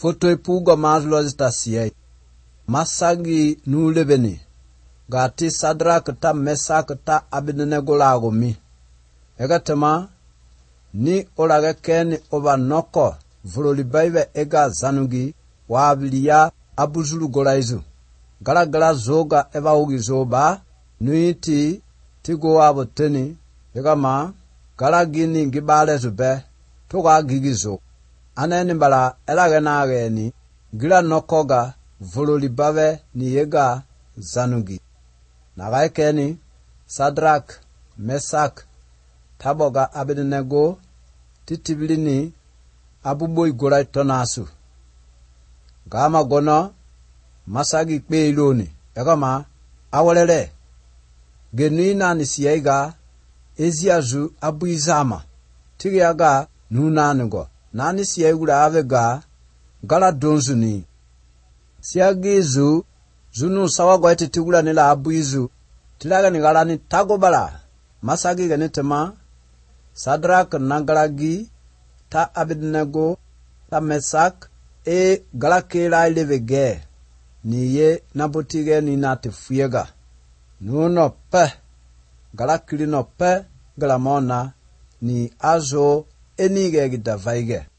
Foto ipuga mazlo zitasiye. Masagi nulebeni. Gati Sadrak ta Mesak ta Abednego lagomi. Egatema ni olage keni oba noko vololibaive ega zanugi wabiliya abuzulu golaizu. Gala zoga eba ugi zoba nuiti tigo wabo teni egama gala gini ngibale zube toga gigizo. Aneni mbala elage nageni gila nokoga vololibave ni ega zanugi. Nagai keni Sadrak Mesak taboga Abednego titibilini abuboy golai tonasu. Gama gono masagi kpe iloni egama awalele genuina nisiyaiga eziazu abuizama tigiaga nunanigo nani siyaigura avega gala donzuni siyagizu zunu sawago eti tigula nila abuizu tilaga ni gala ni tagobala masagi ganitema Sadrak nagalagi ta Abednego ta Mesak gala kela ilevege niye nabotige ni natifuyega nuno pe gala kilino pe gala mona ni azo enige gidavaige.